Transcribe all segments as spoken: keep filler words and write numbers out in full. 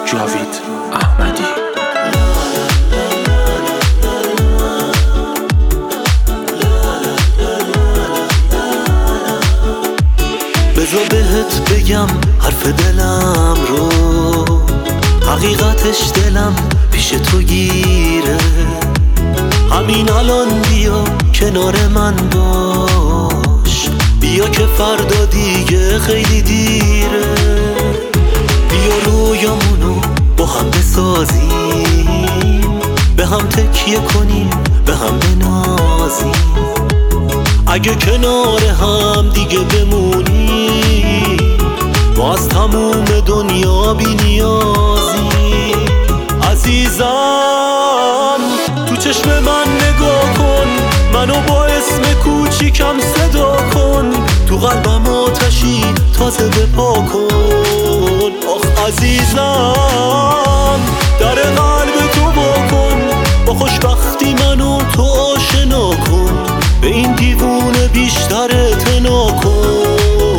جاوید احمدی. بذار بهت بگم حرف دلم رو، حقیقتش دلم پیش تو گیره. همین الان بیا کنار من باش، بیا که فردا دیگه خیلی دیره. بیا رویامونو با هم بسازیم، به هم تکیه کنیم، به هم بنازیم. اگه کنار هم دیگه بمونیم، ما از تموم دنیا بی نیازیم. عزیزم تو چشم من نگاه کن، منو با اسم کوچیکم صدا کن. تو قلبم آتشی تازه بپا کن. آخ عزیزم در قلب تو با کن، با خوشبختی منو تو آشنا کن. به این دیوونه بیشتر اعتنا کن.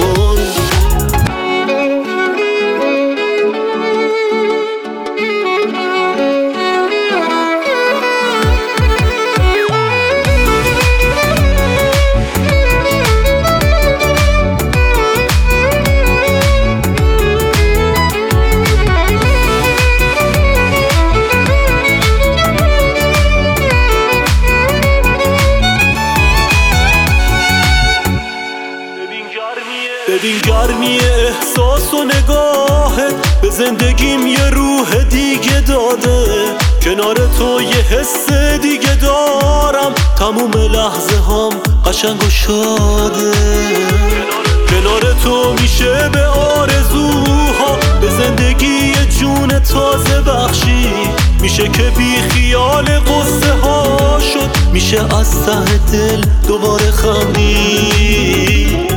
ببین گرمی احساس و نگاهت به زندگیم یه روح دیگه داده. کنار تو یه حس دیگه دارم، تموم لحظه هم قشنگ و شاده. کنار تو میشه به آرزوها، به زندگی یه جون تازه بخشی. میشه که بی خیال قصه ها شد، میشه از ته دل دوباره خندید.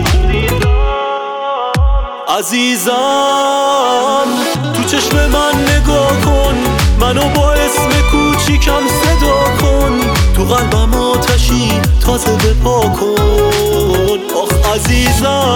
عزیزم تو چشم من نگاه کن، منو با اسم کوچیکم صدا کن. تو قلبم آتشی تازه بپا کن. آخ عزیزم